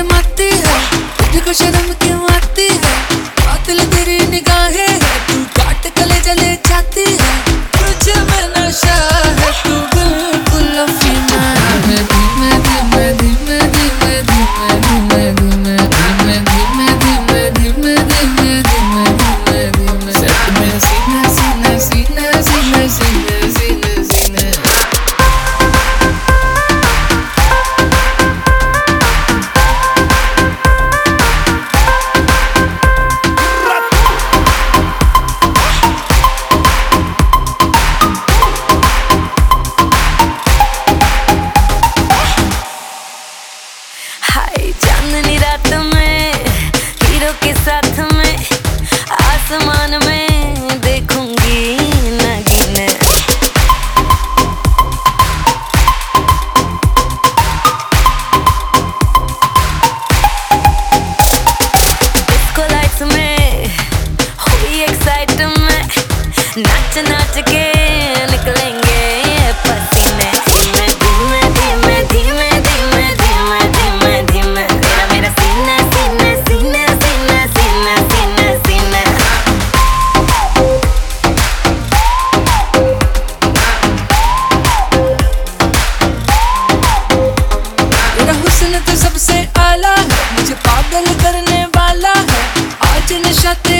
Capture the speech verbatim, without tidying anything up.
शर्माती है, तुझको शर्म क्यों आती है? कातिल तेरी निगाहें है, तू काट गले जले जाती है। तुझ में नशा है, तू बिल्कुल अफीना है। धीमे धीमे धीमे धीमे धीमे धीमे धीमे धीमे धीमे धीमे धीमे धीमे धीमे धीमे सच में सीने सीने सीने सीने सीने सीने सीने हाय चांदनी रात में हीरो के साथ में आसमान में देखूंगी नागिन। डिस्को लाइट्स में हुई एक्साइटमेंट, नाच नाच के निकलेंगे पसीने। धीमे धीमे धीमे धीमे धीमे धीमे धीमे तेरा मेरा सीना सीना सीना सीना सीना सीना सीना। तेरा हुस्न तो सबसे आला है, मुझे पागल करने वाला है। आज नशा